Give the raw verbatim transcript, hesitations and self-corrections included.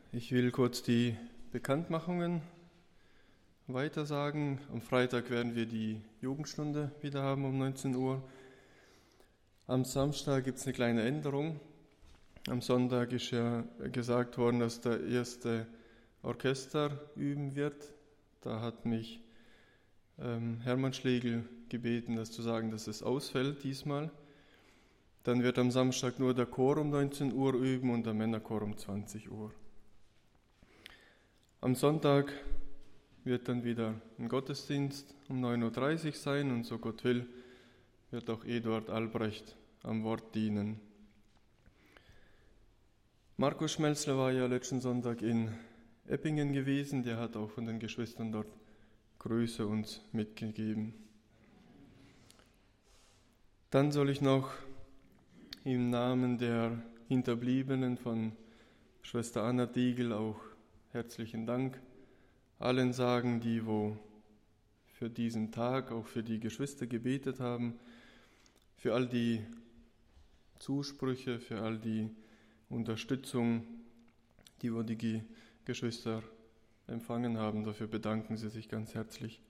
Ich will kurz die Bekanntmachungen weitersagen. Am Freitag werden wir die Jugendstunde wieder haben um neunzehn Uhr. Am Samstag gibt es eine kleine Änderung. Am Sonntag ist ja gesagt worden, dass der erste Orchester üben wird. Da hat mich ähm, Hermann Schlegel gebeten, das zu sagen, dass es ausfällt diesmal. Dann wird am Samstag nur der Chor um neunzehn Uhr üben und der Männerchor um zwanzig Uhr. Am Sonntag wird dann wieder ein Gottesdienst um neun Uhr dreißig sein und so Gott will, wird auch Eduard Albrecht am Wort dienen. Markus Schmelzler war ja letzten Sonntag in Eppingen gewesen, der hat auch von den Geschwistern dort Grüße uns mitgegeben. Dann soll ich noch im Namen der Hinterbliebenen von Schwester Anna Diegel auch herzlichen Dank allen sagen, die wo für diesen Tag, auch für die Geschwister gebetet haben, für all die Zusprüche, für all die Unterstützung, die wo die Geschwister empfangen haben. Dafür bedanken sie sich ganz herzlich.